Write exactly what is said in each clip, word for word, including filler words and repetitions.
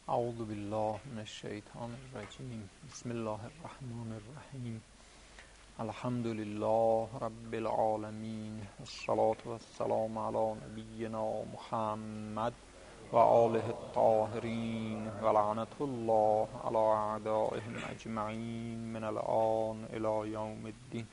اعوذ بالله من الشیطان الرجیم. بسم الله الرحمن الرحیم. الحمد لله رب العالمین، الصلاة والسلام علی نبینا محمد و آله الطاهرین و لعنت الله علی اعدائهم اجمعین من الآن الی یوم الدین.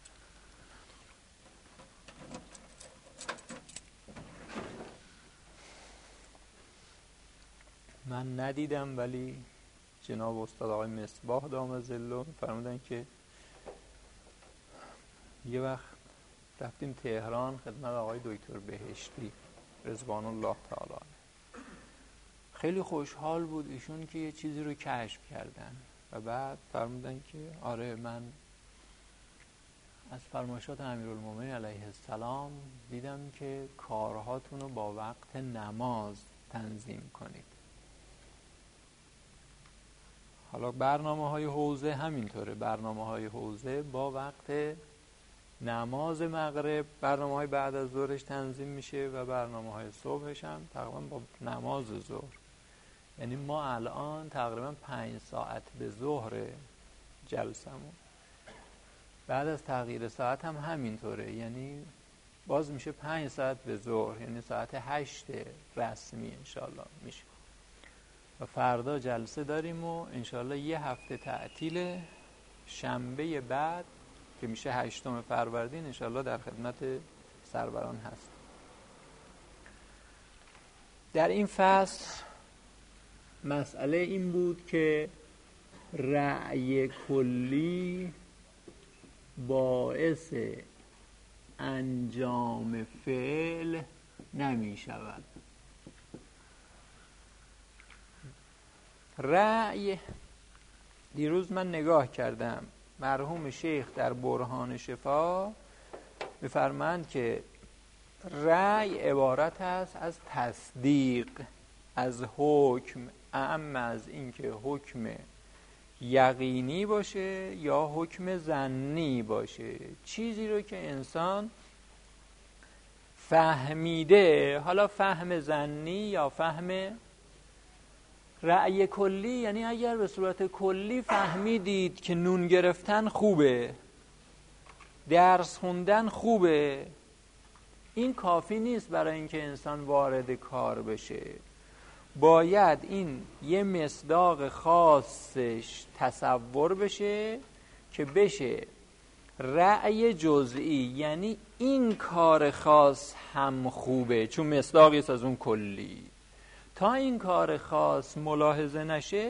من ندیدم ولی جناب استاد آقای مصباح دام ظله فرمودن که یه وقت رفتیم تهران خدمت آقای دکتر بهشتی رضوان الله تعالی. خیلی خوشحال بود ایشون که یه چیزی رو کشف کردن و بعد فرمودن که آره من از فرمایشات امیرالمومنین علیه السلام دیدم که کارهاتون رو با وقت نماز تنظیم کنید. حالا برنامه های حوزه همینطوره، برنامه های حوزه با وقت نماز مغرب برنامه های بعد از ظهرش تنظیم میشه و برنامه های صبحش هم تقریبا با نماز ظهر. یعنی ما الان تقریبا پنج ساعت به ظهر جلسمون، بعد از تغییر ساعت هم همینطوره، یعنی باز میشه پنج ساعت به ظهر، یعنی ساعت هشت رسمی انشالله میشه. و فردا جلسه داریم و انشالله یه هفته تعطیل، شنبه بعد که میشه هشتم فروردین انشالله در خدمت سروران هست. در این فصل مسئله این بود که رأی کلی باعث انجام فعل نمی شود. رأی دیروز من نگاه کردم، مرحوم شیخ در برهان شفا می‌فرمایند که رأی عبارت است از تصدیق، از حکم، اما از اینکه حکم یقینی باشه یا حکم ظنی باشه، چیزی رو که انسان فهمیده، حالا فهم ظنی یا فهم رأی کلی، یعنی اگر به صورت کلی فهمیدید که نون گرفتن خوبه، درس خوندن خوبه، این کافی نیست برای اینکه انسان وارد کار بشه. باید این یه مصداق خاصش تصور بشه که بشه رأی جزئی، یعنی این کار خاص هم خوبه چون مصداقی است از اون کلی. تا این کار خاص ملاحظه نشه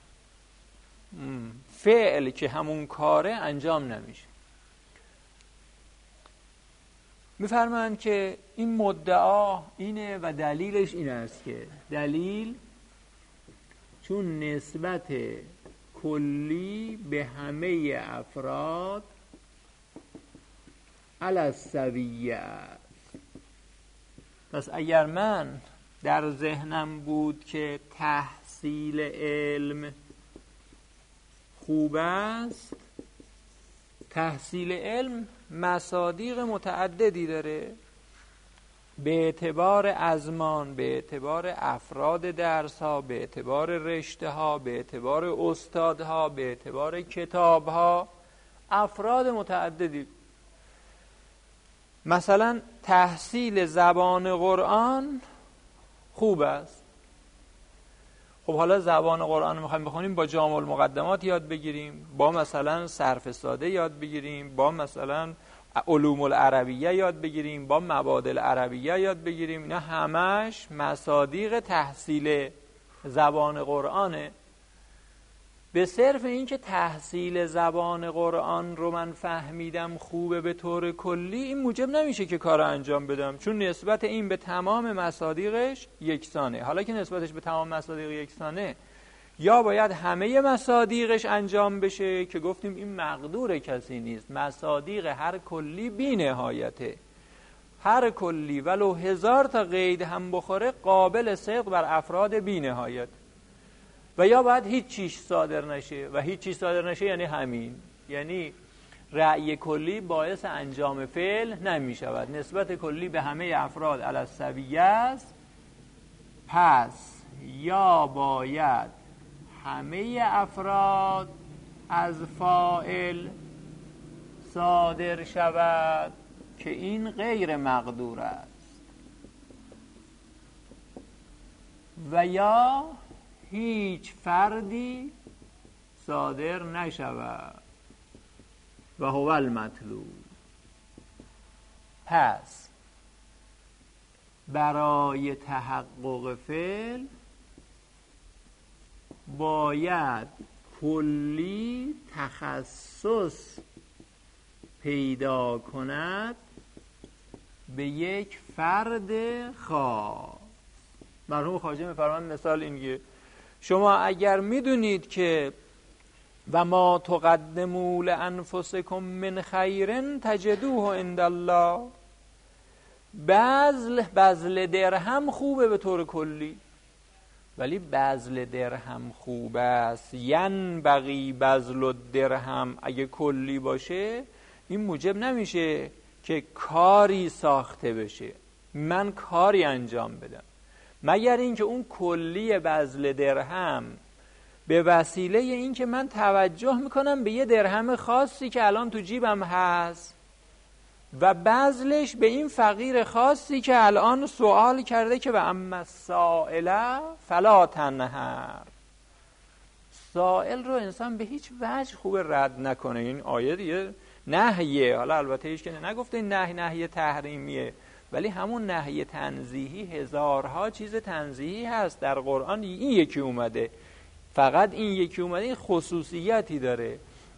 فعل که همون کاره انجام نمیشه. میفرمایند که این مدعا اینه و دلیلش این است که دلیل چون نسبت کلی به همه افراد علی السویه است. پس اگر من در ذهنم بود که تحصیل علم خوب است، تحصیل علم مصادیق متعددی داره به اعتبار ازمان، به اعتبار افراد درس ها، به اعتبار رشته ها، به اعتبار استادها، به اعتبار کتاب ها، افراد متعددی. مثلا تحصیل زبان قرآن خوب است. خب حالا زبان قرآن میخوایم بخونیم، با جامع المقدمات یاد بگیریم، با مثلا صرف ساده یاد بگیریم، با مثلا علوم العربیه یاد بگیریم، با مبادئ العربیه یاد بگیریم. اینا همش مصادیق تحصیل زبان قرآنه. به صرف این که تحصیل زبان قرآن رو من فهمیدم خوبه به طور کلی، این موجب نمیشه که کار انجام بدم، چون نسبت این به تمام مصادیقش یکسانه. حالا که نسبتش به تمام مصادیق یکسانه، یا باید همه مصادیقش انجام بشه که گفتیم این مقدور کسی نیست، مصادیق هر کلی بی نهایته، هر کلی ولو هزار تا قید هم بخوره قابل صدق بر افراد بی نهایت. و یا باید هیچ چیز صادر نشه، و هیچ چیز صادر نشه یعنی همین، یعنی رأی کلی باعث انجام فعل نمی شود. نسبت کلی به همه افراد علی السویه است. پس یا باید همه افراد از فاعل صادر شود که این غیر مقدور است، و یا هیچ فردی صادر نشود و هو المطلوب. پس برای تحقق فعل باید کلی تخصص پیدا کند به یک فرد خاص. مرحوم خواجه می‌فرمایند مثال اینه، شما اگر میدونید که و ما تقدموا لانفسکم من خیر تجدوه عند الله، بذل بذل درهم خوبه به طور کلی، ولی بذل درهم خوب است، ینبغی بذل الدرهم اگه کلی باشه این موجب نمیشه که کاری ساخته بشه، من کاری انجام بدم، مگر اینکه اون کلی بذل درهم به وسیله این که من توجه میکنم به یه درهم خاصی که الان تو جیبم هست و بذلش به این فقیر خاصی که الان سوال کرده که و اما السائل فلا تنهر. سائل رو انسان به هیچ وجه خوب رد نکنه. این آیه دیگه نهیه، حالا البته هیچ که نگفته این نهی نهی تحریمیه، ولی همون نهی تنزیهی، هزارها چیز تنزیهی هست در قرآن، این یکی اومده، فقط این یکی اومده، این خصوصیتی داره.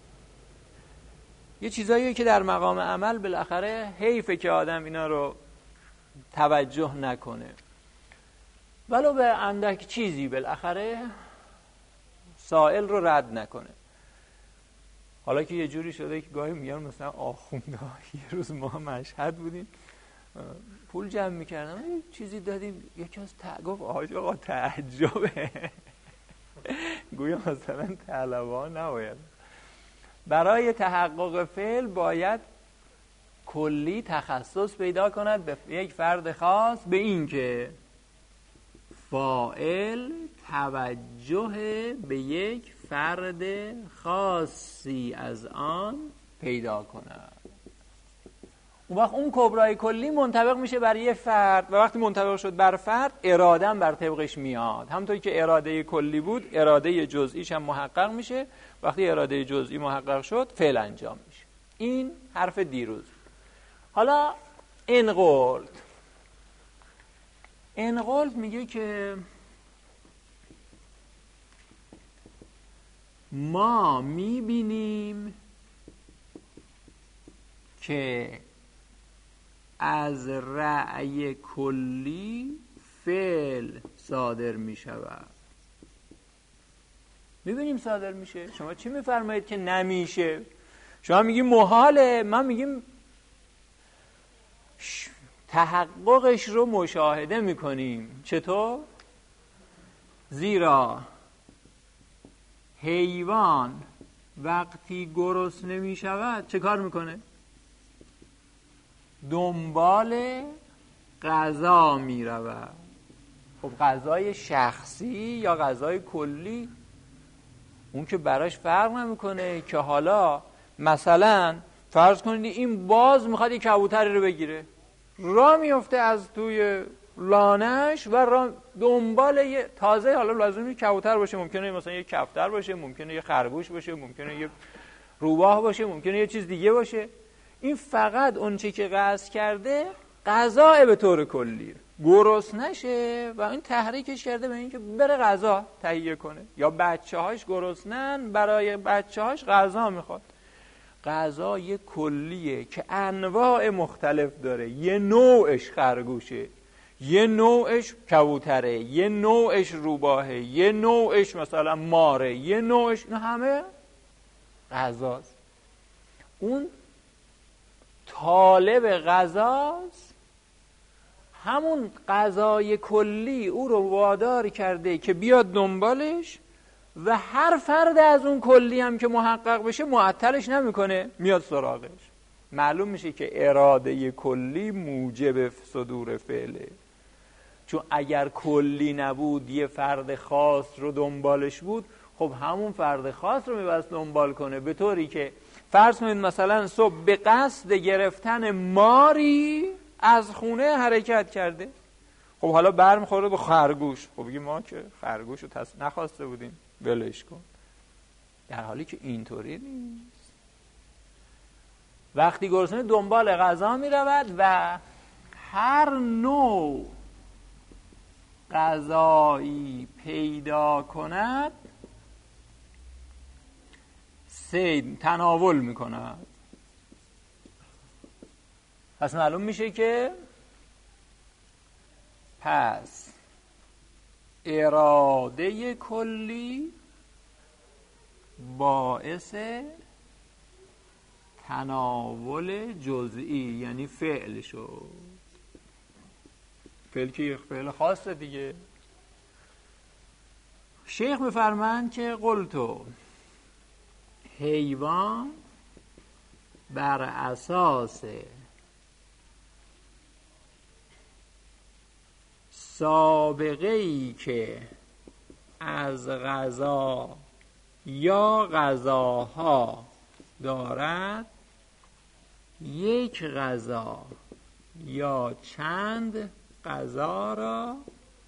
یه چیزایی که در مقام عمل بالاخره حیفه که آدم اینا رو توجه نکنه، ولو به اندک چیزی بالاخره سائل رو رد نکنه. حالا که یه جوری شده که گاهی میگن مثلا آخونده، یه روز ما مشهد بودیم پول جمع میکردم، چیزی دادیم، یکی از تا گفت آج آقا تعجبه گویا مثلا طلبا نباید. برای تحقق فعل باید کلی تخصص پیدا کند به یک فرد خاص، به این که فاعل توجه به یک فرد خاصی از آن پیدا کند. اون وقت اون کبرای کلی منطبق میشه بر یه فرد، و وقتی منطبق شد بر فرد اراده هم بر طبقش میاد. همونطوری که اراده کلی بود اراده جزئیش هم محقق میشه، وقتی اراده جزئی محقق شد فعل انجام میشه. این حرف دیروز. حالا انقلت انقلت میگه که ما میبینیم که از رأی کلی فعل صادر می شود. میبینیم صادر میشه. شما چی میفرمایید که نمیشه؟ شما میگی محاله، من میگیم تحققش رو مشاهده میکنیم. چطور؟ زیرا حیوان وقتی گرسنه میشود چه کار میکنه؟ دنبال غذا می رود. خب غذای شخصی یا غذای کلی، اون که براش فرق نمیکنه. که حالا مثلا فرض کنید این باز میخواد یک کبوتری رو بگیره، راه میفته از توی لانش و راه دنبال یه تازه، حالا لازم نیست کبوتر باشه، ممکنه مثلا یه کفتر باشه، ممکنه یه خرگوش باشه، ممکنه یه روباه باشه، ممکنه یه چیز دیگه باشه. این فقط اون چی که قصد کرده غذا به طور کلی، گرسنه نشه و این تحریکش کرده به این که بره غذا تهیه کنه. یا بچه‌هاش گرسنن، برای بچه‌هاش غذا میخواد. غذا یه کلیه که انواع مختلف داره. یه نوعش خرگوشه، یه نوعش کبوتره، یه نوعش روباهه، یه نوعش مثلا ماره، یه نوعش، نه همه غذاست. اون طالب غذاست، همون غذای کلی او رو وادار کرده که بیاد دنبالش و هر فرد از اون کلی هم که محقق بشه معطلش نمیکنه، میاد سراغش. معلوم میشه که اراده کلی موجب صدور فعله. چون اگر کلی نبود یه فرد خاص رو دنبالش بود، خب همون فرد خاص رو میبست دنبال کنه، به طوری که فرض کنید مثلا صبح به قصد گرفتن ماری از خونه حرکت کرده. خب حالا برمیخوره به خرگوش، خب بگیم ما که خرگوش رو تص... نخواسته بودیم ولش کن، در حالی که اینطوری نیست. وقتی گرسنه دنبال غذا میرود و هر نوع غذایی پیدا کند صید تناول میکند. پس معلوم میشه که پس اراده کلی باعث تناول جزئی یعنی فعل شد. فعل که یک فعل خاصه دیگه. شیخ میفرمایند که قلتو حیوان بر اساس سابقه‌ای که از غذا یا غذاها دارد، یک غذا یا چند غذا را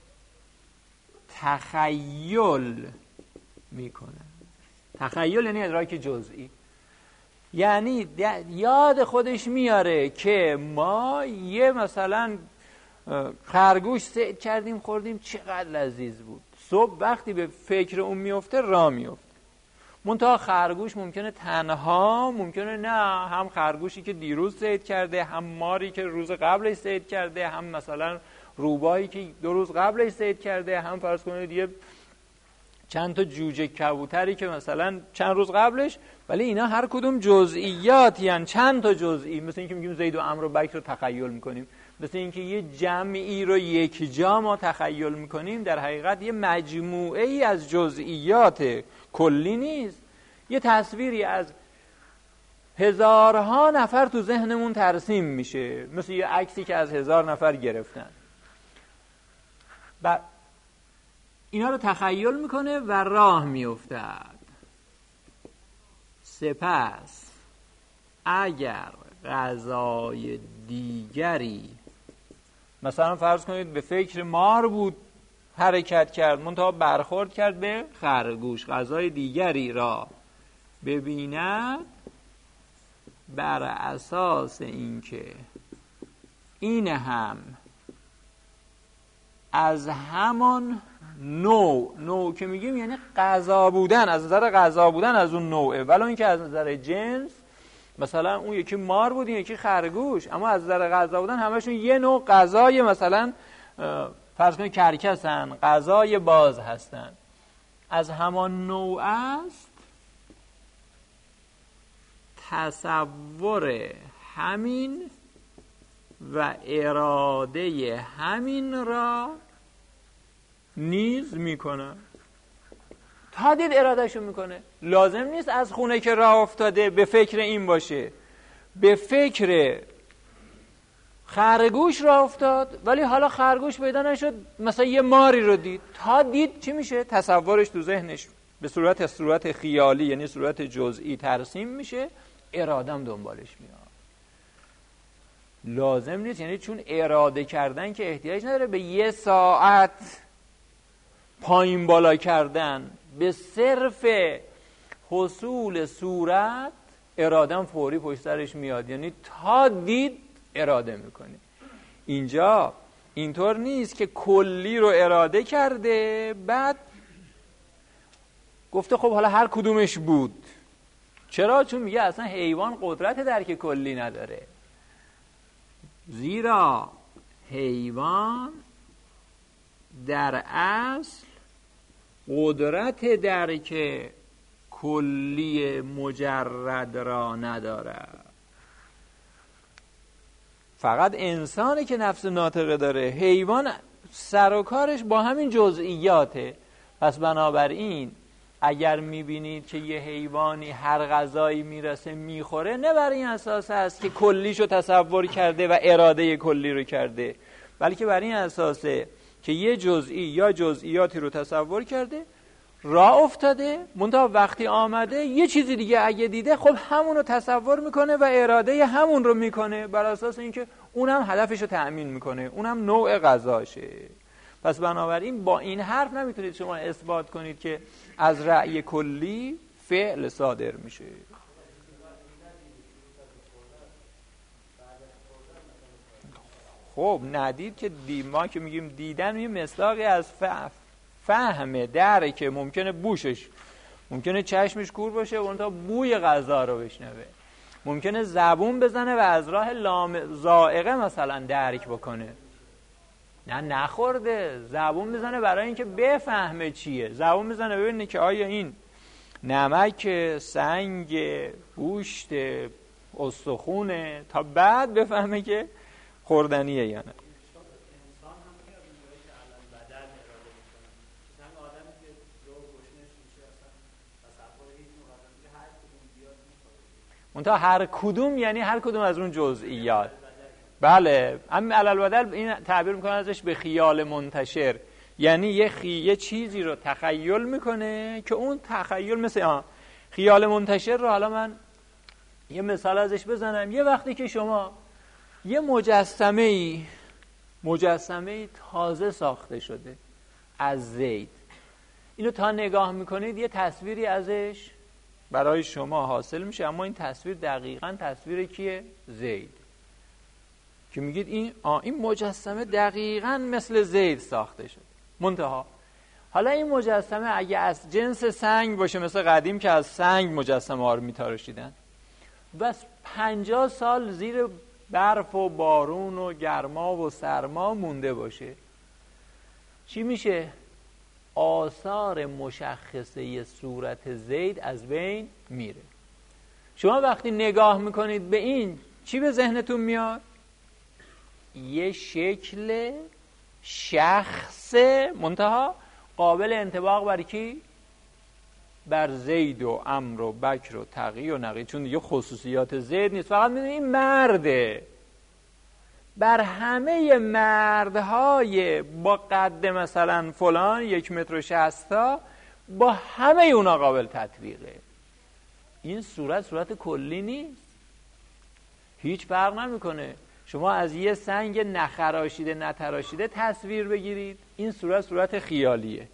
تخیل میکنه. تخیل یعنی ادراک جزئی، یعنی یاد خودش میاره که ما یه مثلا خرگوش صید کردیم خوردیم چقدر لذیذ بود. صبح وقتی به فکر اون میفته راه میفته. منتها خرگوش ممکنه تنها، ممکنه نه، هم خرگوشی که دیروز صید کرده، هم ماری که روز قبلش صید کرده، هم مثلا روباهی که دو روز قبلش صید کرده، هم فرض کنید یه چند تا جوجه کبوتری که مثلا چند روز قبلش، ولی اینا هر کدوم جزئیات، یعنی چند تا جزئی. مثل اینکه میگیم زید و عمرو و بکر رو تخیل میکنیم، مثل اینکه یه جمعی رو یک جا ما تخیل میکنیم، در حقیقت یه مجموعه ای از جزئیات کلی نیست، یه تصویری از هزارها نفر تو ذهنمون ترسیم میشه، مثل یه عکسی که از هزار نفر گرفتن. و اینا رو تخیل میکنه و راه میافتد. سپس اگر غذای دیگری، مثلا فرض کنید به فکر مار بود حرکت کرد، منتها برخورد کرد به خرگوش، غذای دیگری را ببیند، بر اساس اینکه این هم از همان نوع، نوع که میگیم یعنی غذا بودن، از نظر غذا بودن از اون نوعه، ولی اینکه از نظر جنس مثلا اون یکی مار بود این یکی خرگوش، اما از نظر غذا بودن همشون یه نوع غذای، مثلا فرض کنید کرکسن، غذای باز هستن، از همان نوع است. تصور همین و اراده همین را نیز میکنه. تا دید ارادهشو میکنه. لازم نیست از خونه که راه افتاده به فکر این باشه، به فکر خرگوش راه افتاد ولی حالا خرگوش پیدا نشد، مثلا یه ماری رو دید، تا دید چی میشه؟ تصورش تو ذهنش به صورت صورت خیالی یعنی صورت جزئی ترسیم میشه، ارادم دنبالش میاد. لازم نیست، یعنی چون اراده کردن که احتیاج نداره به یه ساعت پایین بالا کردن، به صرف حصول صورت ارادم فوری پشت سرش میاد، یعنی تا دید اراده میکنه. اینجا اینطور نیست که کلی رو اراده کرده بعد گفته خب حالا هر کدومش بود. چرا؟ چون میگه اصلا حیوان قدرت درک کلی نداره، زیرا حیوان در اصل قدرت درک کلی مجرد را ندارد. فقط انسانی که نفس ناطقه داره. حیوان سر و کارش با همین جزئیاته. پس بنابراین اگر میبینید که یه حیوانی هر غذایی میرسه میخوره، نه بر این اساس است که کلیشو تصور کرده و اراده کلی رو کرده، بلکه بر این اساسه که یه جزئی یا جزئیاتی رو تصور کرده، راه افتاده، منتها وقتی آمده یه چیزی دیگه اگه دیده، خب همون رو تصور میکنه و اراده همون رو میکنه، بر اساس اینکه اونم هدفش رو تأمین میکنه، اونم نوع غذاشه. پس بنابراین با این حرف نمیتونید شما اثبات کنید که از رأی کلی فعل صادر میشه. خب ندید که دی ما که میگیم دیدن یه مصداقی از فهم دره که ممکنه بوشش، ممکنه چشمش کور باشه و اونتا بوی غذا رو بشنوه، ممکنه زبون بزنه و از راه لام ذائقه مثلا درک بکنه، نه نخورده، زبون بزنه برای اینکه بفهمه چیه، زبون بزنه ببینه که آیا این نمک، سنگ، گوشت، استخونه، تا بعد بفهمه که خوردنیه یا نه. منتها هر کدوم یعنی هر کدوم از اون جزئیات. بله، هم علالبدل این تعبیر میکنه ازش به خیال منتشر، یعنی یه, خی... یه چیزی رو تخیل میکنه که اون تخیل مثل آن خیال منتشر رو، حالا من یه مثال ازش بزنم. یه وقتی که شما یه مجسمه ای مجسمه ای تازه ساخته شده از زید، اینو تا نگاه میکنید یه تصویری ازش برای شما حاصل میشه، اما این تصویر دقیقاً تصویر کیه؟ زید. که میگید این آ این مجسمه دقیقاً مثل زید ساخته شده. منتها حالا این مجسمه اگه از جنس سنگ باشه، مثل قدیم که از سنگ مجسمه ها رو میتراشیدن، بس پنجاه سال زیر برف و بارون و گرما و سرما مونده باشه، چی میشه؟ آثار مشخصه صورت زید از بین میره. شما وقتی نگاه میکنید به این، چی به ذهنتون میاد؟ یه شکل شخص منتها قابل انطباق بر کی؟ بر زید و عمرو و بکر و تقی و نقی، چون دیگه خصوصیات زید نیست، فقط میدونی این مرده. بر همه مردهای با قد مثلا فلان یک متر و شصتا با همه اونا قابل تطبیقه. این صورت صورت کلی نیست، هیچ فرق نمیکنه. شما از یه سنگ نخراشیده نتراشیده تصویر بگیرید، این صورت صورت خیالیه،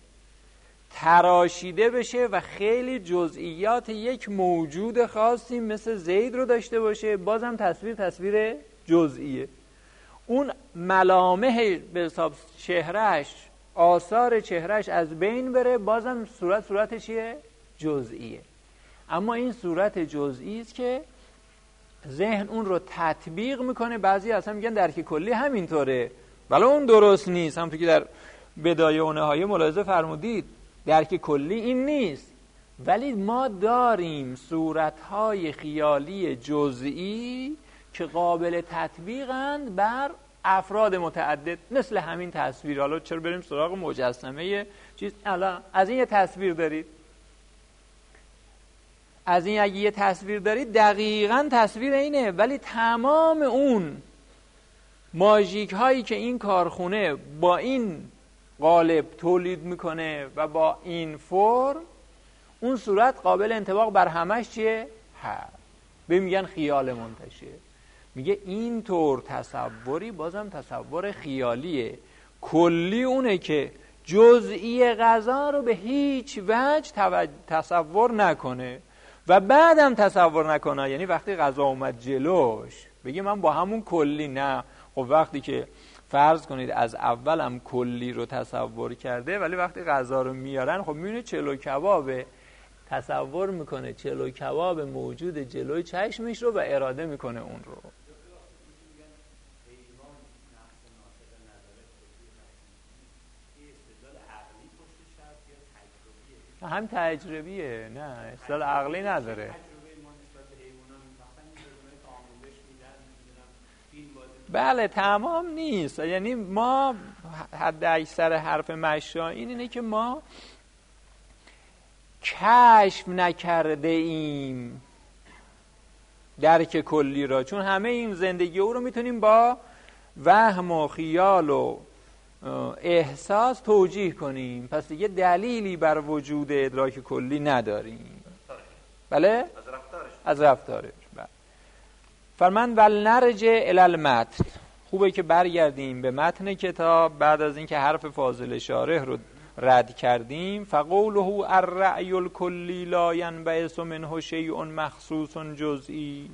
تراشیده بشه و خیلی جزئیات یک موجود خاصی مثل زید رو داشته باشه، بازم تصویر تصویر جزئیه. اون ملامح به حساب چهرهش، آثار چهرهش از بین بره، بازم صورت صورت چیه؟ جزئیه. اما این صورت جزئی است که ذهن اون رو تطبیق میکنه. بعضی اصلا میگن درک کلی همینطوره، ولی اون درست نیست. همونطور که در بدایه و نهایه ملاحظه فرمودید، درک کلی این نیست، ولی ما داریم صورتهای خیالی جزئی که قابل تطبیقند بر افراد متعدد، مثل همین تصویر. حالا چرا بریم سراغ مجسمه چیز؟ الان از این یه تصویر دارید، از این اگه یه تصویر دارید دقیقاً تصویر اینه، ولی تمام اون ماژیک هایی که این کارخونه با این قالب تولید میکنه و با این فرم، اون صورت قابل انطباق بر همش چیه؟ ها، به میگن خیال منتشر. میگه این طور تصوری بازم تصور خیالیه. کلی اونه که جزئی غذا رو به هیچ وجه تصور نکنه و بعدم تصور نکنه، یعنی وقتی غذا اومد جلوش بگه من با همون کلی، نه. خب وقتی که فرض کنید از اولم کلی رو تصور کرده، ولی وقتی غذا رو میارن خب میبینه چلو کبابه، تصور میکنه چلو کباب موجود جلوی چشمش رو و اراده میکنه اون رو. هم تجربیه، نه استدلال عقلی نداره. بله تمام نیست، یعنی ما حد اکثر حرف مشایین اینه که ما کشف نکرده ایم درک کلی را، چون همه این زندگی او رو میتونیم با وهم و خیال و احساس توجیه کنیم، پس دیگه دلیلی بر وجود ادراک کلی نداریم. بله؟ از رفتارش. از رفتارش. بله. فرمان ولنرجع الی المتن. خوبه که برگردیم به متن کتاب بعد از اینکه حرف فاضل شارح رو رد کردیم. فقوله الرأی الکلی لا ینبعث منه شیء مخصوص جزئی.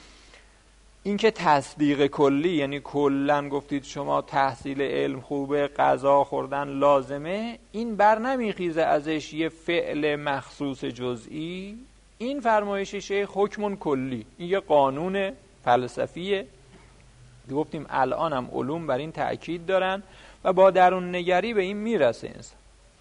این که تصدیق کلی، یعنی کلن گفتید شما تحصیل علم خوبه، غذا خوردن لازمه، این بر نمیخیزه ازش یه فعل مخصوص جزئی. این فرمایش شیخ حکم کلی، این یه قانون فلسفیه. گفتیم الان هم علوم بر این تأکید دارن و با درون نگری به این میرسه انسان.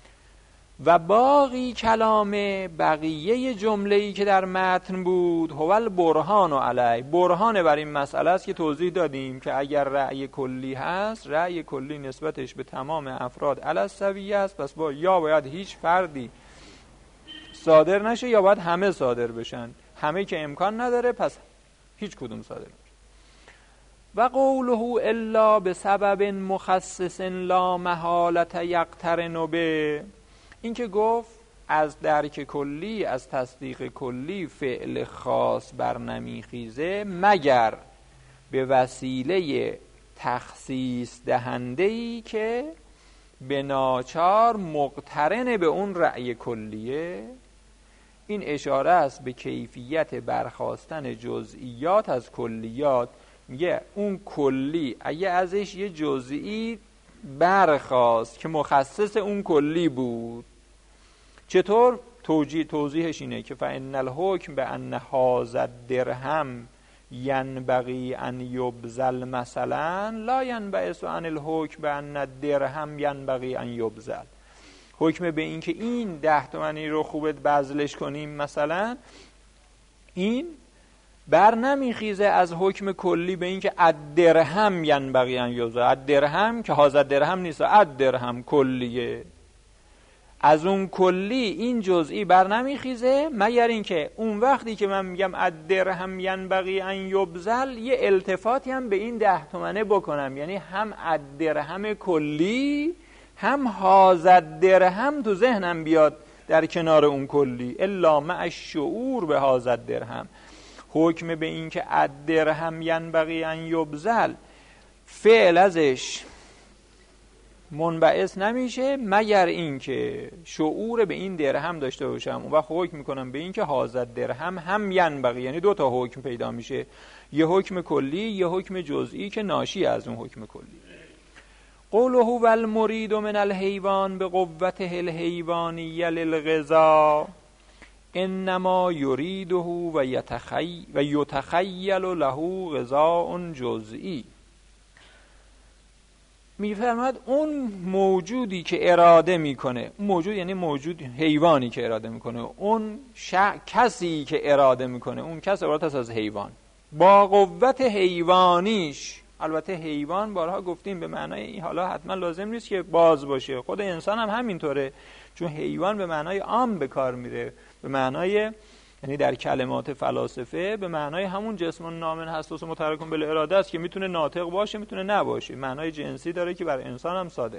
و باقی کلام بقیه جمله‌ای که در متن بود هو البرهان علی، برهان بر این مسئله است که توضیح دادیم که اگر رأی کلی هست، رأی کلی نسبتش به تمام افراد علی السویه است، پس با یا باید هیچ فردی صادر نشه یا باید همه صادر بشن. همه که امکان نداره پس هیچ کدوم صادر نشه. و قوله الا بسبب مخصص لا محالة یقترن به، این که گفت از درک کلی، از تصدیق کلی فعل خاص بر نمیخیزه مگر به وسیله تخصیص دهنده‌ای که به ناچار مقترن به اون رأی کلیه. این اشاره است به کیفیت برخاستن جزئیات از کلیات. میگه اون کلی اگه ازش یه جزئی برخاست که مخصص اون کلی بود، چطور؟ توجیه توضیحش اینه که فإن الحکم به ان هذا الدرهم ینبغی ان یبذل مثلا لا ینبعث عن الحکم به ان الدرهم ینبغی ان یبذل. حکم به این که این ده تومنی رو خوبت بذلش کنیم مثلا، این بر نمیخیزه از حکم کلی به این که الدرهم ینبغی ان یبذل. الدرهم که هذا الدرهم نیست، الدرهم کلیه. از اون کلی این جزئی بر نمیخیزه مگر اینکه اون وقتی که من میگم الدرهم ینبغی ان یبذل یه التفاتی هم به این ده تومنه بکنم، یعنی هم الدرهم کلی هم هذا الدرهم تو ذهنم بیاد در کنار اون کلی. الا مع الشعور به هذا الدرهم. حکم به این که الدرهم ینبغی ان یبذل فعل ازش منبعث نمیشه مگر این که شعور به این درهم داشته باشم. اون وقت حکم میکنم به این که هذا درهم هم ینبغی، یعنی دو تا حکم پیدا میشه، یه حکم کلی یه حکم جزئی که ناشی از اون حکم کلی. قوله و المرید من الحیوان به قوته الحیوانیه للغذا انما یریده و یتخی و یتخیل له غذاء جزئی. میفرماد اون موجودی که اراده میکنه، اون موجود یعنی موجود حیوانی که اراده میکنه، اون شع... کسی که اراده میکنه، اون کس عبارت است از حیوان با قوت حیوانیش. البته حیوان بارها گفتیم به معنای، حالا حتما لازم نیست که باز باشه، خود انسان هم همینطوره، چون حیوان به معنای عام به کار میره، به معنای یعنی در کلمات فلاسفه به معنای همون جسم نامن حساس و متحرک بالاراده است که میتونه ناطق باشه میتونه نباشه، معنای جنسی داره که بر انسان هم صادق.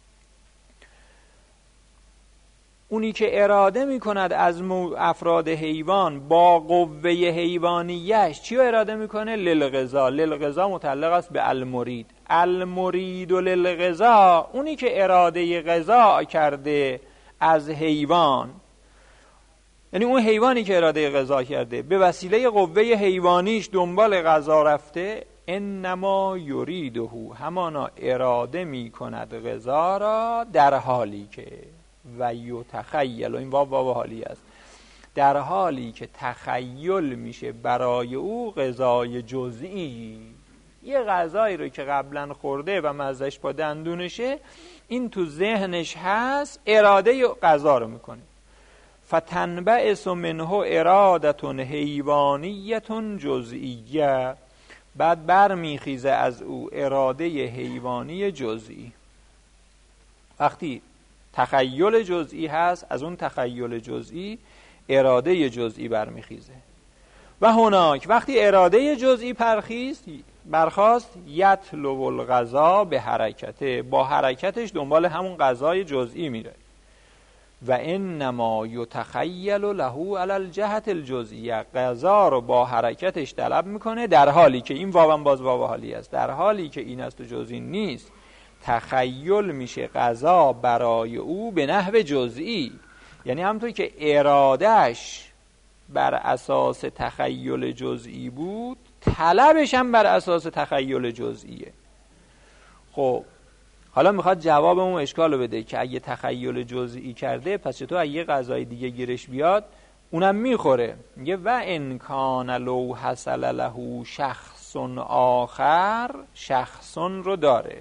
اونی که اراده میکند از افراد حیوان با قوه حیوانیش چی رو اراده میکنه؟ للغذا. للغذا متعلق است به المرید. المرید و للغذا، اونی که اراده غذا کرده از حیوان، یعنی اون حیوانی که اراده غذا کرده به وسیله قوه حیوانیش دنبال غذا رفته، انما یریده، همانا اراده میکند غذا را در حالی که و یتخیل، این واو واو حالی است، در حالی که تخیل میشه برای او غذای جزئی، یه غذایی رو که قبلا خورده و مزهش با دندونشه این تو ذهنش هست، اراده غذا رو میکنه. فتنبعث منه اراده حیوانیه جزئیه، بعد برمیخیزه از او اراده حیوانی جزئی. وقتی تخیل جزئی هست، از اون تخیل جزئی اراده جزئی برمیخیزه. و هناک وقتی اراده جزئی پرخیست، برخاست یطلب الغذا به حرکته، با حرکتش دنبال همون غذای جزئی میره. و انما یتخیل له علی الجهت الجزئیه، غذا رو با حرکتش طلب میکنه در حالی که این واو باز واو حالی است، در حالی که این است و جزئی نیست. تخیل میشه غذا برای او به نحو جزئی، یعنی همونطور که ارادهش بر اساس تخیل جزئی بود، طلبش هم بر اساس تخیل جزئیه. خب حالا میخواد جواب اون اشکال رو بده که اگه تخیل جزئی کرده پس چطور اگه غذای دیگه گیرش بیاد اونم میخوره؟ میگه و ان کان لو حصل له شخص آخر، شخصون رو داره.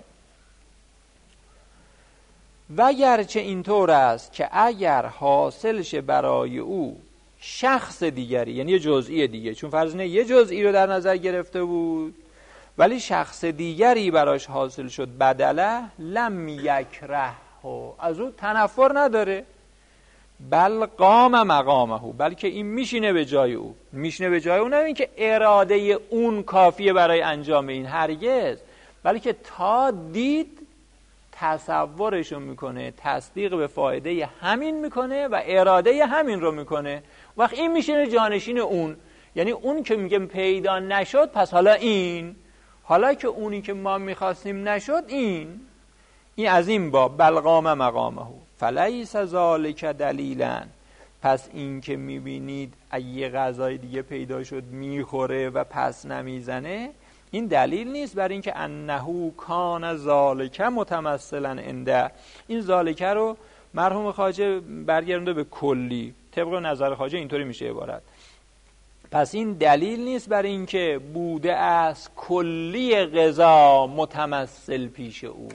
و گرچه اینطور است که اگر حاصل شه برای او شخص دیگری، یعنی یه جزئی دیگه، چون فرض نه یه جزئی رو در نظر گرفته بود ولی شخص دیگری براش حاصل شد بدله، لم یکره، از او تنفر نداره، بل قام مقامه، بلکه این میشینه به جای او. میشینه به جای او، نه اینکه اراده اون کافیه برای انجام این، هرگز، بلکه تا دید تصورشو میکنه، تصدیق به فایده همین میکنه و اراده همین رو میکنه. وقت این میشینه جانشین اون، یعنی اون که میگه پیدا نشد پس حالا این، حالا که اونی که ما میخواستیم نشد این این از این باب بلقام مقامه فلیس ذالک دلیلا. پس این که میبینید اگه غذای دیگه پیدا شد میخوره و پس نمیزنه، این دلیل نیست بر این که انه کان ذالک متمثلا عنده. این ذالک رو مرحوم خواجه برگردونده به کلی، طبق نظر خواجه اینطوری میشه عبارت. پس این دلیل نیست بر این که بوده است کلی غذا متمثل پیش او،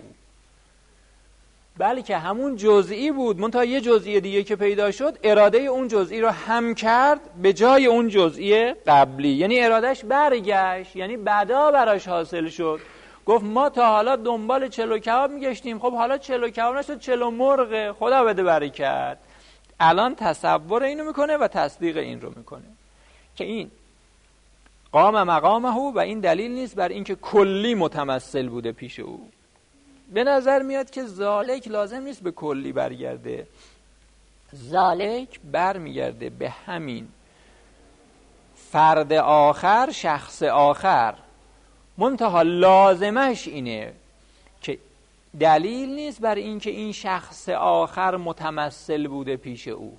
بلکه همون جزئی بود، منتها یه جزئی دیگه که پیدا شد اراده اون جزئی رو هم کرد به جای اون جزئی قبلی، یعنی ارادهش برگشت، یعنی بعدا براش حاصل شد. گفت ما تا حالا دنبال چلو کباب میگشتیم، خب حالا چلو کباب نشد، چلو مرغ، خدا بده برکت. الان تصور اینو میکنه و تصدیق این رو میکنه که این قام مقامه و این دلیل نیست بر اینکه کلی متمثل بوده پیش او. به نظر میاد که ذالک لازم نیست به کلی برگرده، ذالک برمیگرده به همین فرد آخر، شخص آخر، منتها لازمش اینه که دلیل نیست بر اینکه این شخص آخر متمثل بوده پیش او.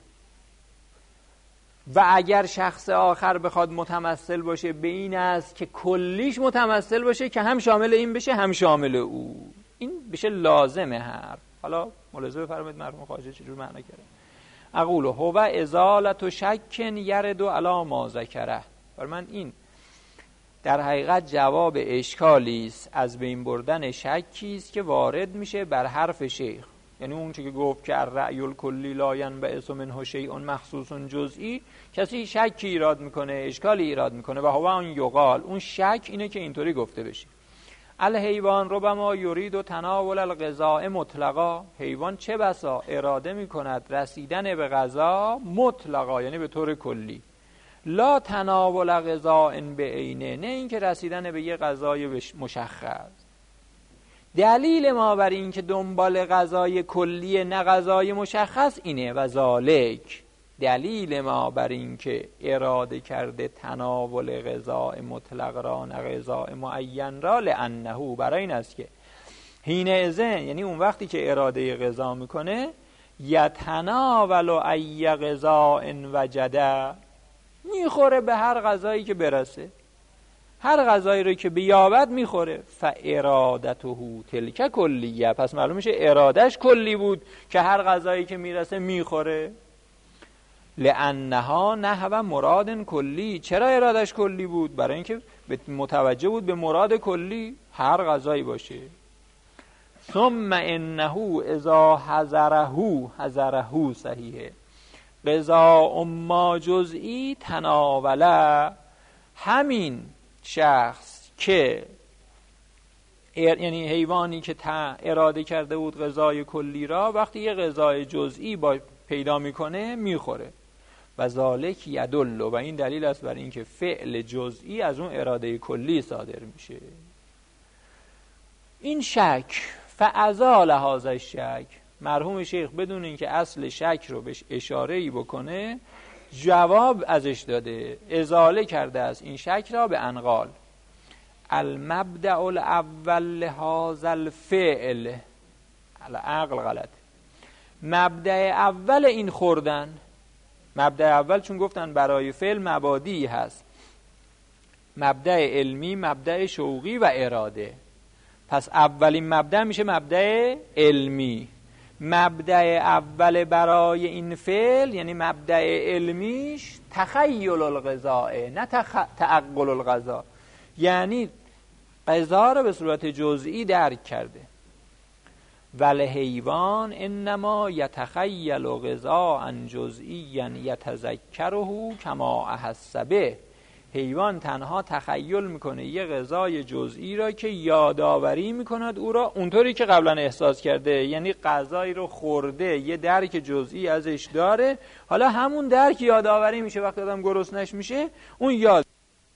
و اگر شخص آخر بخواد متمثل باشه به این است که کلیش متمثل باشه که هم شامل این بشه هم شامل او، این بشه لازمه حرف. حالا ملاحظه بفرمایید مرحوم خواجه چجور معنا کرده. اقول هو ازالت شک یرد علی ما ذکره. بر من این در حقیقت جواب اشکالی است، از بین بردن شکی است که وارد میشه بر حرف شیخ. یعنی اون چیزی که گفت که الرأی الکلی لا ینبعث منه شیء مخصوص جزئی، کسی شکی ایراد میکنه، اشکالی ایراد میکنه و هو اون یقال، اون شک اینه که اینطوری گفته بشه الحیوان ربما یرید و تناول الغذاء مطلقا. حیوان چه بسا اراده میکند رسیدن به غذا مطلقا، یعنی به طور کلی، لا تناول غذاء بعینه، نه اینکه رسیدن به یه غذای مشخص. دلیل ما بر این که دنبال غذای کلی نه غذای مشخص اینه و ذالک، دلیل ما بر این که اراده کرده تناول غذاء مطلق را نه غذاء معین را، لانه، برای این است که حین اذن، یعنی اون وقتی که اراده غذا میکنه، یتناول ای غذاء وجده، میخوره به هر غذایی که برسه، هر غذایی رو که بیابد میخوره. فارادته تلک کلیه، پس معلوم میشه ارادش کلی بود که هر غذایی که میرسه میخوره. لانها نحو مراد کلی، چرا ارادش کلی بود؟ برای اینکه متوجه بود به مراد کلی، هر غذایی باشه. ثم انه اذا حذره حذره صحیحه غذاء ما جزئی تناوله. همین شخص که یعنی حیوانی که اراده کرده بود غذای کلی را، وقتی یه غذای جزئی با پیدا میکنه میخوره. و ذالک یدل، و این دلیل است بر اینکه فعل جزئی از اون اراده کلی صادر میشه. این شک فازال هذا الشک، مرحوم شیخ بدون اینکه اصل شک رو بهش اشاره‌ای بکنه جواب ازش داده، ازاله کرده است این شک را به انقال المبدأ الاول لهذا الفعل، عقل غلط، مبدأ اول این خوردن، مبدأ اول چون گفتن برای فعل مبادی هست، مبدأ علمی، مبدأ شوقی و اراده، پس اولین مبدأ میشه مبدأ علمی. مبدأ اول برای این فعل یعنی مبدأ علمیش تخیل الغذاء نه تخ... تعقل الغذا، یعنی غذا رو به صورت جزئی درک کرده. ولی حیوان انما یتخیل غذاء جزئیا یتذکره کما احس به، حیوان تنها تخیل میکنه یه غذای جزئی را که یادآوری میکند او را اونطوری که قبلا احساس کرده، یعنی غذایی رو خورده یه درک جزئی ازش داره، حالا همون درک یادآوری میشه وقتی آدم گرسنش میشه، اون یاد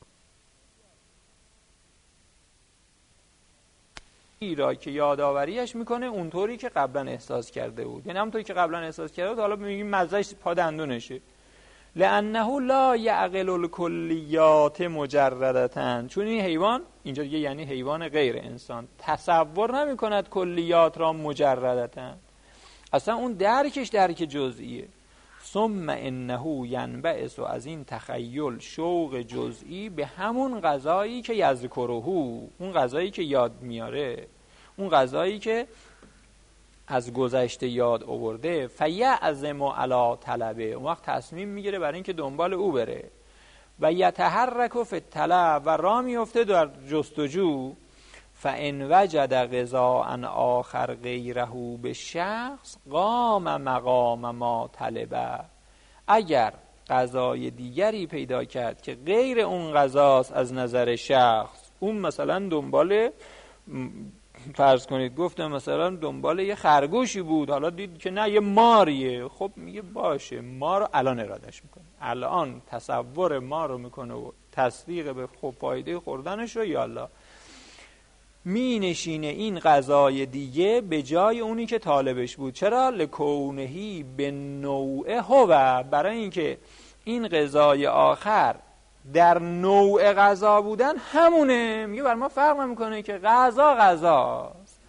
ای را که یادآوریش میکنه اونطوری که قبلا احساس کرده بود، یعنی همونطوری که قبلا احساس کرده بود حالا میگیم مزهش پا دندونشه. لانه لا یعقل الکلیات مجردتن، چون این حیوان اینجا دیگه یعنی حیوان غیر انسان تصور نمی کند کلیات را مجردتن، اصلا اون درکش درک جزئیه. ثم انه ینبعث، از این تخیل شوق جزئی به همون غذایی که یذکره، اون غذایی که یاد میاره، اون غذایی که از گذشته یاد آورده، فیعزم علی طلبه، اون وقت تصمیم میگیره برای اینکه دنبال او بره، و یتحرک فی الطلب، و راه میفته در جستجو. فان وجد غذاء آخر غیره به شخص قام مقام ما طلبه، اگر غذای دیگری پیدا کرد که غیر اون غذاست از نظر شخص، اون مثلا دنبال فرض کنید گفتم مثلا دنبال یه خرگوشی بود، حالا دید که نه یه ماریه، خب میگه باشه مار الان ارادش میکنه، الان تصور مار رو میکنه و تصدیق به خب فایده خوردنش رو، یالا می نشینه این غذای دیگه به جای اونی که طالبش بود. چرا؟ لکونهی به نوع هو، برای اینکه این غذای آخر در نوع غذا بودن همونه، میگه بر ما فرق نمیکنه که غذا غذاست،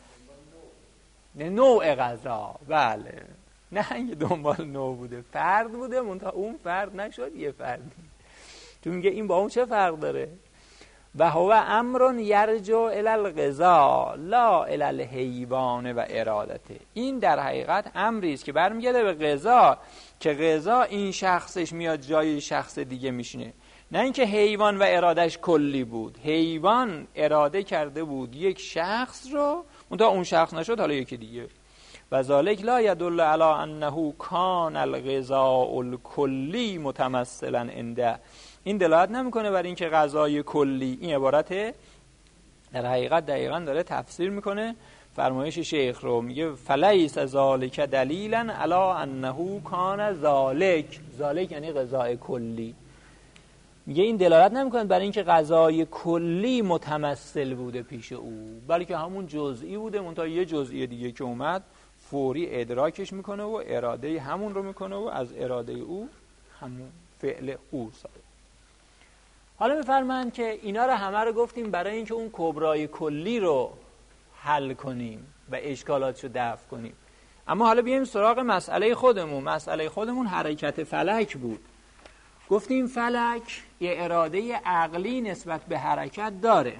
نوع غذا، بله، نه اینکه دنبال نوع بوده، فرد بوده منتها اون فرد نشد یه فردی، تو میگه این با اون چه فرق داره؟ و هو امر یرجع الی الغذا لا الی الحیوان و ارادته، این در حقیقت امری است که برمیگرده به غذا، که غذا این شخصش میاد جای شخص دیگه میشینه، نه اینکه حیوان و ارادش کلی بود، حیوان اراده کرده بود یک شخص رو منتها اون شخص نشد حالا یکی دیگه. و ذالک لا یدل علی انه کان الغذاء الکلی متمثلا عنده، این دلالت نمیکنه بر اینکه غذای کلی، این عبارت در حقیقت دقیقاً داره تفسیر میکنه فرمایش شیخ رو، میگه فلیس ذالک دلیلا علی انه کان ذالک، ذالک یعنی غذای کلی، میگه این دلالت نمیکنه برای اینکه غذای کلی متمثل بوده پیش او، بلکه همون جزئی بوده منتها یه جزئی دیگه که اومد فوری ادراکش میکنه و اراده همون رو میکنه و از اراده او همون فعل او صادر. حالا میفرمایند که اینا رو همه رو گفتیم برای اینکه اون کبرای کلی رو حل کنیم و اشکالاتش رو دفع کنیم، اما حالا بیایم سراغ مسئله خودمون. مسئله خودمون حرکت فلک بود. گفتیم فلک یه اراده عقلی نسبت به حرکت داره،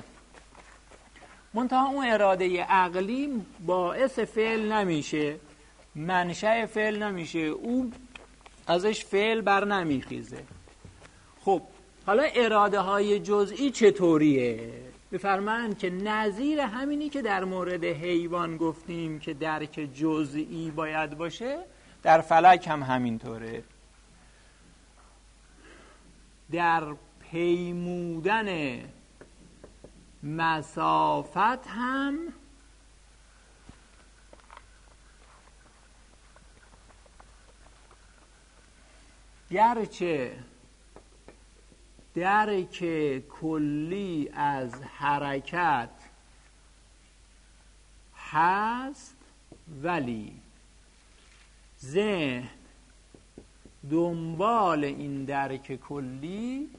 منتها اون اراده عقلی باعث فعل نمیشه، منشأ فعل نمیشه، او ازش فعل بر نمیخیزه. خب حالا اراده های جزئی چطوریه؟ بفرمایند که نظیر همینی که در مورد حیوان گفتیم که درک جزئی باید باشه، در فلک هم همینطوره. در پیمودن مسافت هم گرچه درک کلی از حرکت هست، ولی ذهن دنبال این درک کلی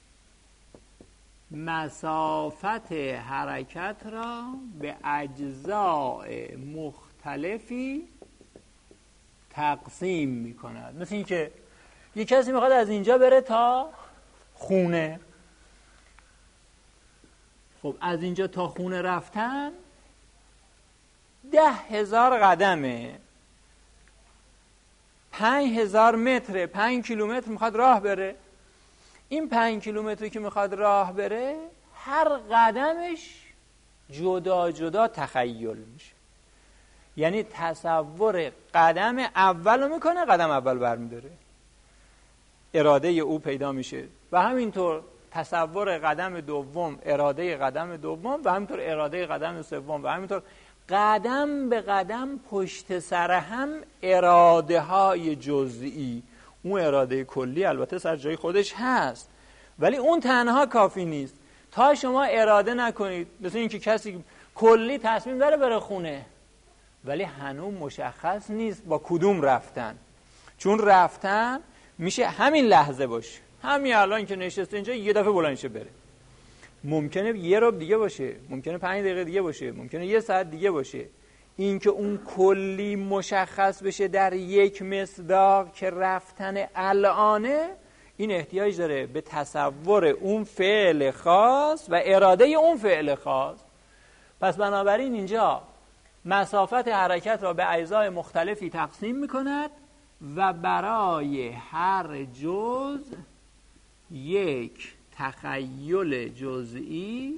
مسافت حرکت را به اجزاء مختلفی تقسیم می کند. مثل این که یک کسی میخواد از اینجا بره تا خونه، خب از اینجا تا خونه رفتن ده هزار قدمه، پنج هزار متره، پنج کیلومتر میخواد راه بره. این پنج کیلومتری که میخواد راه بره هر قدمش جدا جدا تخیل میشه، یعنی تصور قدم اول رو میکنه، قدم اول برمیداره، اراده او پیدا میشه و همینطور تصور قدم دوم، اراده قدم دوم و همینطور اراده قدم سوم و همینطور قدم به قدم پشت سر هم اراده های جزئی. اون اراده کلی البته سر جای خودش هست، ولی اون تنها کافی نیست. تا شما اراده نکنید، مثل اینکه کسی کلی تصمیم داره بره خونه ولی هنوز مشخص نیست با کدوم رفتن، چون رفتن میشه همین لحظه باشه، همین الان که نشسته اینجا یه دفعه بلند شه بره، ممکنه یه ربع دیگه باشه، ممکنه پنج دقیقه دیگه باشه، ممکنه یه ساعت دیگه باشه. این که اون کلی مشخص بشه در یک مصداق که رفتن الانه، این احتیاج داره به تصور اون فعل خاص و اراده اون فعل خاص. پس بنابراین اینجا مسافت حرکت را به اجزای مختلفی تقسیم میکند و برای هر جزء یک تخیل جزئی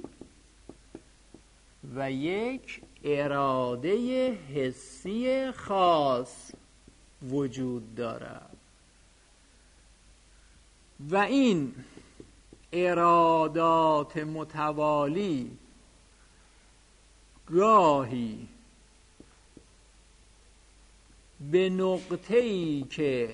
و یک اراده حسی خاص وجود دارد و این ارادات متوالی گاهی به نقطه‌ای که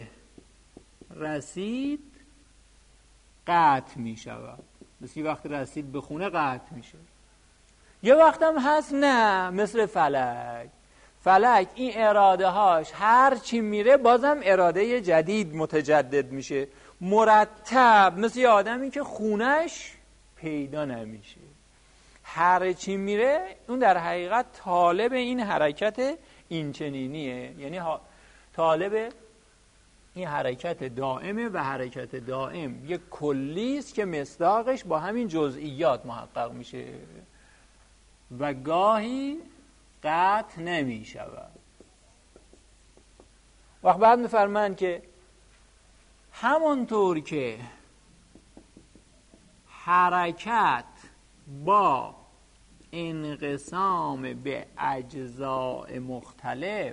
رسید قطع می شود. مثل وقتی رسید به خونه قطع میشه. یه وقت هم هست نه، مثل فلک. فلک این اراده هاش هر چی میره بازم اراده جدید متجدد میشه، مرتب، مثل یه آدمی که خونش پیدا نمیشه. هر چی میره اون در حقیقت طالب این حرکت اینچنینیه، یعنی طالب این حرکت دائمه و حرکت دائم یک کلی است که مصداقش با همین جزئیات محقق میشه و گاهی قطع نمی شود. وقت بعد میفرمایند که همونطور که حرکت با انقسام به اجزاء مختلف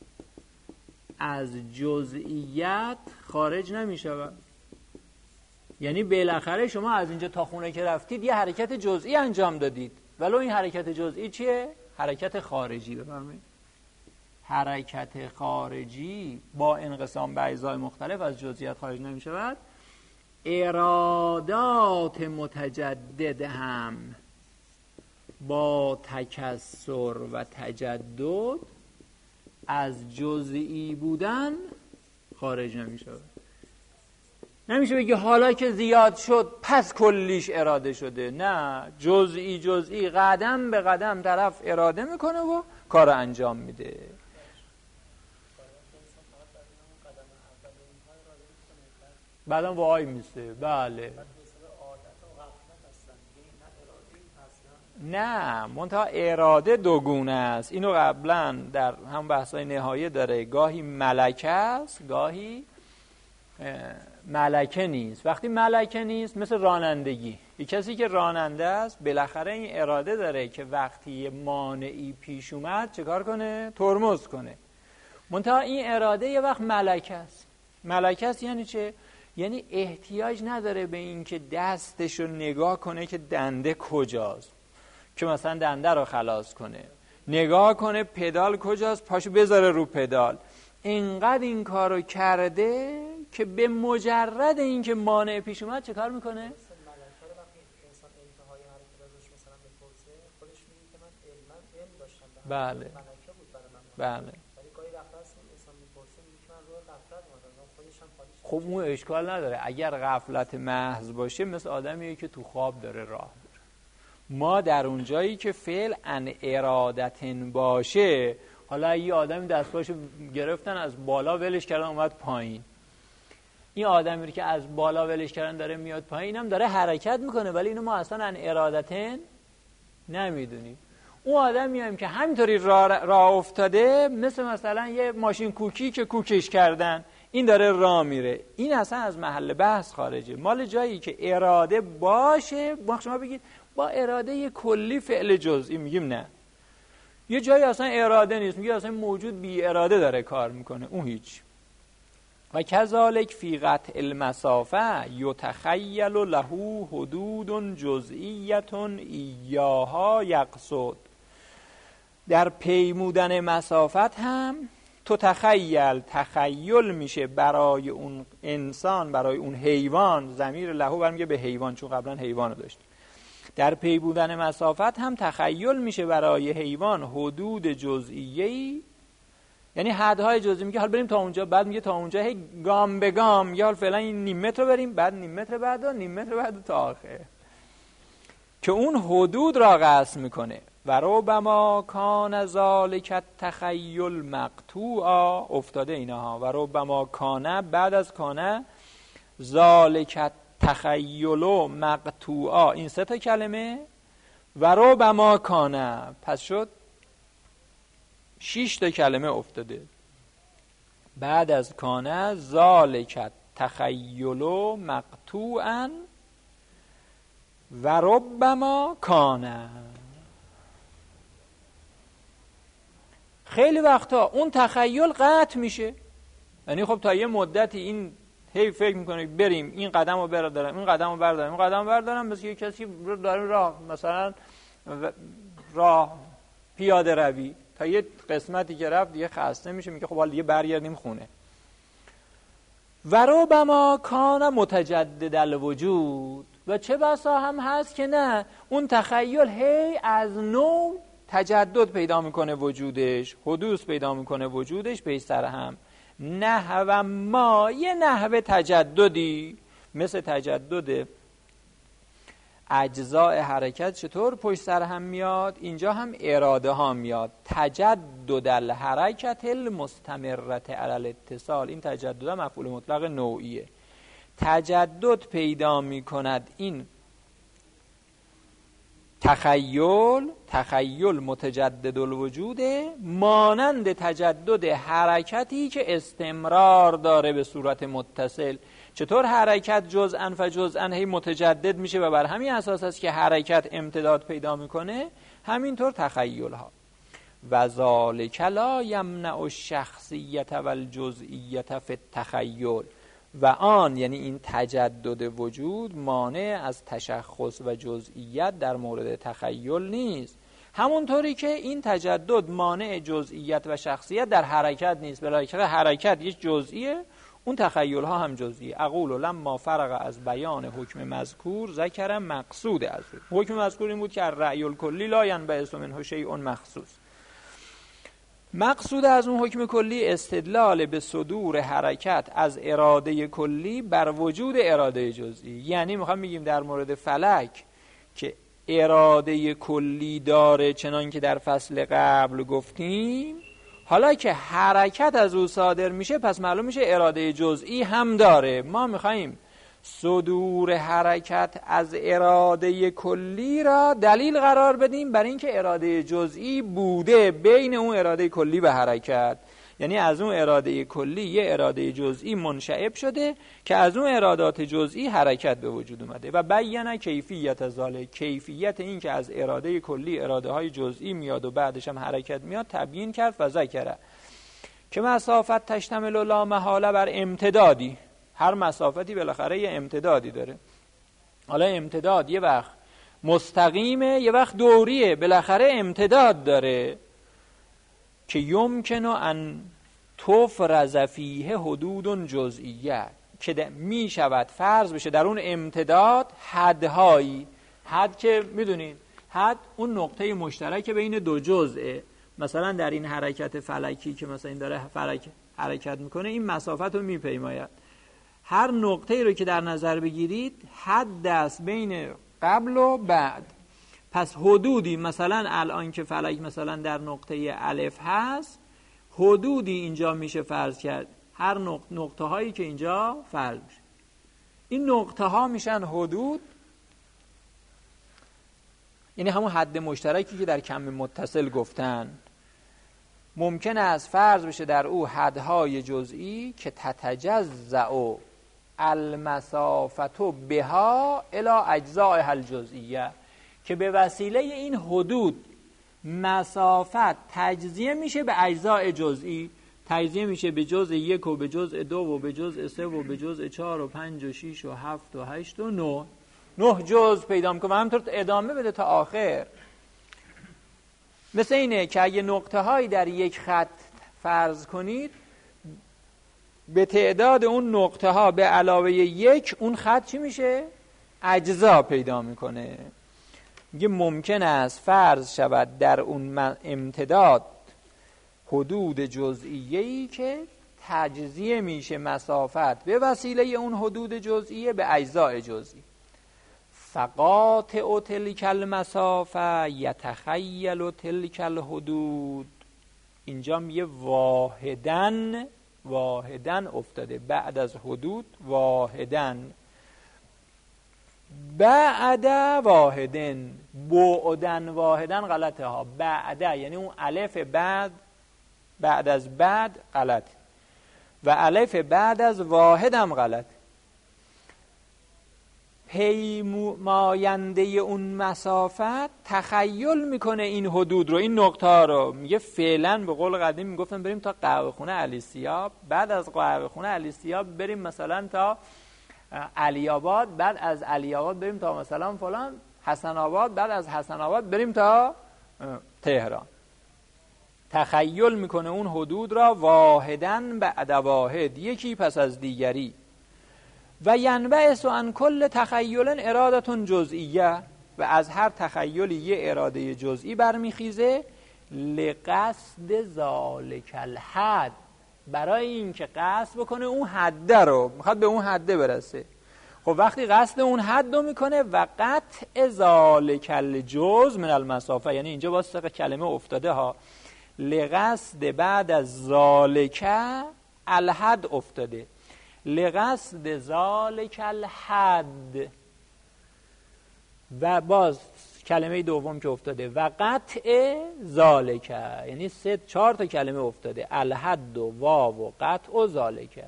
از جزئیات خارج نمی شود، یعنی بالاخره شما از اینجا تا خونه که رفتید یه حرکت جزئی انجام دادید، ولو این حرکت جزئی چیه؟ حرکت خارجی. بفرمایید حرکت خارجی با انقسام به اجزای مختلف از جزئیات خارج نمی شود. ارادات متجدد هم با تکثر و تجدد از جزئی بودن خارج نمی شود. نمیشه بگی حالا که زیاد شد پس کلیش اراده شده. نه، جزئی جزئی قدم به قدم طرف اراده میکنه و کار انجام میده. بعدم وای میسته. بله نه، منتها اراده دوگونه است. اینو قبلا در هم بحثای نهایه داره، گاهی ملکه است، گاهی ملکه نیست. وقتی ملکه نیست مثل رانندگی، یک کسی که راننده است بالاخره این اراده داره که وقتی مانعی پیش اومد چه کار کنه؟ ترمز کنه. منتها این اراده یه وقت ملکه است. ملکه است یعنی چه؟ یعنی احتیاج نداره به این که دستشو نگاه کنه که دنده کجاست، که مثلا دنده رو خلاص کنه، نگاه کنه پدال کجاست، پاشو بذاره رو پدال. اینقدر این کارو کرده که به مجرد اینکه مانع پیش اومد چه کار میکنه؟ بله بله. خب اون اشکال نداره، اگر غفلت محض باشه مثل آدمیه که تو خواب داره راه میره. ما در اون جایی که فعل ان ارادتن باشه، حالا یه آدمی دستپاشو گرفتن از بالا ولش کردن اومد پایین، این آدمی که از بالا ولش کردن داره میاد پایین، هم داره حرکت میکنه ولی اینو ما اصلا ان ارادتن نمیدونیم. اون آدم میایم که همینطوری راه را افتاده، مثل مثلا یه ماشین کوکی که کوکش کردن، این داره راه میره، این اصلا از محل بحث خارجه. مال جایی که اراده باشه، ما شما بگید با اراده کلی فعل جزئی، میگیم نه. یه جایی اصلا اراده نیست، میگه اصلا موجود بی اراده داره کار میکنه، اون هیچ. و کذالک فی قطع المسافه یتخیل له حدود جزئیه ایاها یقصد. در پیمودن مسافت هم تو تخیل تخیل میشه برای اون انسان، برای اون حیوان، ضمیر له برمیگه به حیوان چون قبلا حیوانو داشت. در پیمودن مسافت هم تخیل میشه برای حیوان حدود جزئیه‌ای، یعنی حدهای جزئی. میگه حالا بریم تا اونجا، بعد میگه تا اونجا هی گام به گام، یا حالا فعلا این نیم متر رو بریم، بعد نیم متر بعد و نیم متر بعد تا آخر، که اون حدود را قصد میکنه. و ربما کان ذالک التخیل مقطوعا، افتاده اینها. و ربما کان، بعد از کان، ذالک التخیل مقطوعا، این سه تا کلمه. و ربما کان، پس شد شش تا کلمه افتاده. بعد از کان ذالک التخیل مقطوعا و ربما کان. خیلی وقتا اون تخیل قطع میشه، یعنی خب تا یه مدتی این هی فکر میکنه بریم این قدم رو بردارم، این قدم رو بردارم، این قدم رو بردارم، مثل یه کسی داره راه، مثلا راه پیاده روی، تا یه قسمتی که رفت دیگه خسته میشه، میگه خب حالا دیگه برگردیم خونه. و ربما کان متجدد الوجود، و چه بسا هم هست که نه، اون تخیل هی از نو تجدد پیدا میکنه وجودش، حدوث پیدا میکنه وجودش به سر هم. نحو ما، یه نحو تجددی، مثل تجدد اجزاء حرکت چطور پشت سر هم میاد، اینجا هم اراده ها میاد. تجدد الحرکت المستمرت علی الاتصال، این تجدد مفعول مطلق نوعیه. تجدد پیدا میکند این تخیل، تخیل متجدد الوجوده، مانند تجدد حرکتی که استمرار داره به صورت متصل. چطور حرکت جزءا فجزءا هی متجدد میشه و بر همین اساس است که حرکت امتداد پیدا میکنه، همینطور تخیل ها. و ذالک لا یمنع الشخصیت والجزئیت فی التخیل، و آن یعنی این تجدد وجود مانع از تشخص و جزئیت در مورد تخیل نیست، همونطوری که این تجدد مانع جزئیت و شخصیت در حرکت نیست. بالاخره حرکت یک جزئیه، اون تخیل ها هم جزئی. اقول لما فرغ از بیان حکم مذکور ذکر مقصود از حکم مذکور این بود که الرأی الکلی لا ینبعث منه شیء مخصوص. مقصود از اون حکم کلی استدلال به صدور حرکت از اراده کلی بر وجود اراده جزئی. یعنی میخوام بگیم در مورد فلک که اراده کلی داره، چنان که در فصل قبل گفتیم، حالا که حرکت از او صادر میشه پس معلوم میشه اراده جزئی هم داره. ما میخواییم صدور حرکت از اراده کلی را دلیل قرار بدیم بر اینکه اراده جزئی بوده بین اون اراده کلی و حرکت، یعنی از اون اراده کلی یه اراده جزئی منشعب شده که از اون ارادات جزئی حرکت به وجود اومده. و بیان کیفیت ذالک، کیفیت این که از اراده کلی اراده های جزئی میاد و بعدش هم حرکت میاد تبیین کرد. و ذکر که مسافت تشتمل لا محاله بر امتدادی، هر مسافتی بالاخره یه امتدادی داره. حالا امتداد یه وقت مستقیمه یه وقت دوریه، بالاخره امتداد داره که یمکنه ان تفرض فیه حدود جزئیه، که می شود فرض بشه در اون امتداد حدهایی. حد که میدونید حد اون نقطه مشترک بین دو جزئه. مثلا در این حرکت فلکی که مثلا این داره فلک حرکت میکنه، این مسافت رو میپیماید. هر نقطه رو که در نظر بگیرید حد است بین قبل و بعد. پس حدودی مثلا الان که فلک مثلا در نقطه الف هست، حدودی اینجا میشه فرض کرد. هر نقطه, نقطه هایی که اینجا فرض میشه، این نقطه ها میشن حدود، یعنی همون حد مشترکی که در کم متصل گفتن. ممکن است فرض بشه در او حدهای جزئی که تتجزأ المسافة بها الی اجزائها الجزئیه، که به وسیله این حدود مسافت تجزیه میشه به اجزاء جزئی. تجزیه میشه به جزء یک و به جزء دو و به جزء سه و به جزء چهار و پنج و شیش و هفت و هشت و نه. نه جزء پیدا میکنه و همینطور ادامه بده تا آخر. مثل اینه که اگه نقطه هایی در یک خط فرض کنید، به تعداد اون نقطه ها به علاوه یک اون خط چی میشه؟ اجزا پیدا میکنه. میگه ممکن است فرض شود در اون امتداد حدود جزئیه‌ای که تجزیه میشه مسافت به وسیله اون حدود جزئیه به اجزاء جزئی. فقاطع تلک المسافه یتخیل تلک الحدود. اینجا میگه واحدن واحدن افتاده بعد از حدود، واحدن بعد واحدن، بعدن واحدن غلطه ها. بعد یعنی اون الف بعد بعد از بعد غلط، و الف بعد از واحد هم غلط. پیماینده اون مسافت تخیل میکنه این حدود رو، این نقطه ها رو. میگه فعلا به قول قدیم میگفتن بریم تا قهوه خونه علی سیاب، بعد از قهوه خونه علی سیاب بریم مثلا تا علی آباد، بعد از علی آباد بریم تا مثلا فلان حسن آباد، بعد از حسن آباد بریم تا تهران. تخیل میکنه اون حدود را واحدن بعد واحد، یکی پس از دیگری. و ینبعث عن کل تخیل اراده جزئیه، و از هر تخیلی یه اراده جزئی برمیخیزه. لقصد ذالک الحد، برای این که قصد بکنه اون حد رو، میخواد به اون حد برسه. خب وقتی قصد اون حد رو میکنه و قطع ذالک الجزء من المسافه، یعنی اینجا واسه کلمه افتاده ها، لقصد بعد از ذالک الحد افتاده، لقصد ذالک الحد. و باز کلمه دوم که افتاده و قطع ذالک، یعنی سه چهار تا کلمه افتاده، الحد و واو و قطع و ذالک.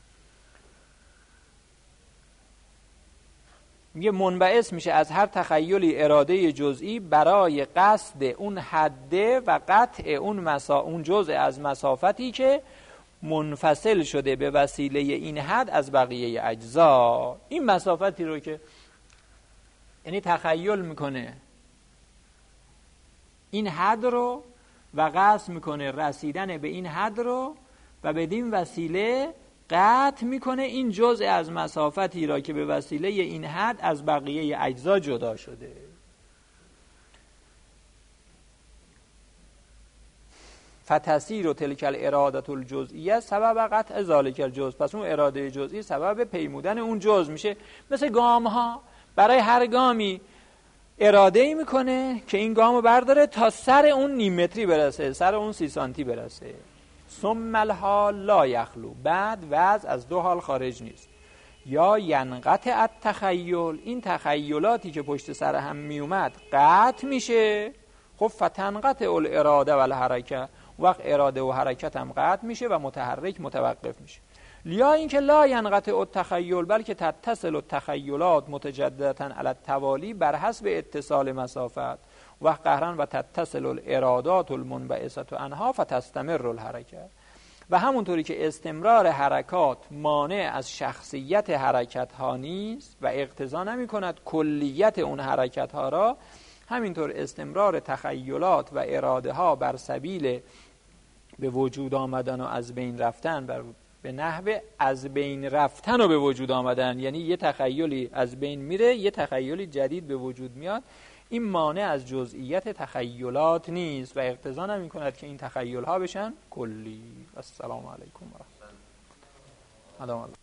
میگه منبعث میشه از هر تخیلی اراده جزئی برای قصد اون حده و قطع اون مسا اون جزء از مسافتی که منفصل شده به وسیله این حد از بقیه اجزا. این مسافتی رو که یعنی تخیل میکنه این حد رو و قصد میکنه رسیدن به این حد رو، و بدین وسیله قطع میکنه این جزء از مسافتی را که به وسیله این حد از بقیه اجزا جدا شده. فتسیر تلک الاراده الجزئیه سبب قطع ذالک الجزء. پس اون اراده جزئی سبب پیمودن اون جزء میشه. مثل گام ها، برای هر گامی اراده ای میکنه که این گامو برداره تا سر اون نیم متری برسه، سر اون سی سانتی برسه. ثم الحال لا یخلو، بعد وضع از دو حال خارج نیست. یا ینقطع التخیل، این تخیلاتی که پشت سر هم میومد قطع میشه. خب فتنقطع الاراده و الحرکه، وقت اراده و حرکت هم قطع میشه و متحرک متوقف میشه. یا اینکه لا ینقطع التخیل، بلکه تتصل التخیلات متجدداً علی التوالی بر حسب اتصال مسافت، و قهرن و تتصل الارادات المنبعثه عنها فتستمر الحرکه. و همونطوری که استمرار حرکات مانع از شخصیت حرکت ها نیست و اقتضا نمی کند کلیت اون حرکت ها را، همینطور استمرار تخیلات و اراده ها بر سبیل به وجود آمدن و از بین رفتن بر به نحو از بین رفتن و به وجود آمدن، یعنی یه تخیلی از بین میره یه تخیلی جدید به وجود میاد. این مانع از جزئیت تخیلات نیست و اقتضا نمی کند که این تخیل ها بشن کلی. السلام علیکم و رحمت الله.